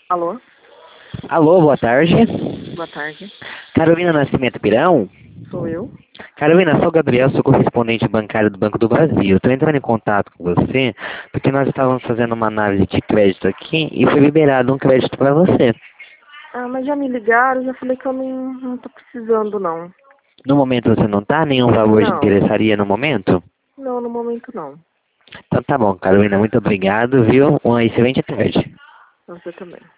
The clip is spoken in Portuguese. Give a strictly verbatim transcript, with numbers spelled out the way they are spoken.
Alô? Alô, boa tarde. Boa tarde. Carolina Nascimento Pirão? Sou eu. Carolina, sou o Gabriel, sou correspondente bancário do Banco do Brasil. Estou entrando em contato com você porque nós estávamos fazendo uma análise de crédito aqui e foi liberado um crédito para você. Ah, mas já me ligaram, já falei que eu não, não tô precisando, não. No momento você não está? Nenhum valor te Não. interessaria no momento? Não, no momento não. Então tá bom, Carolina, muito obrigado, viu? Uma excelente tarde. Você também.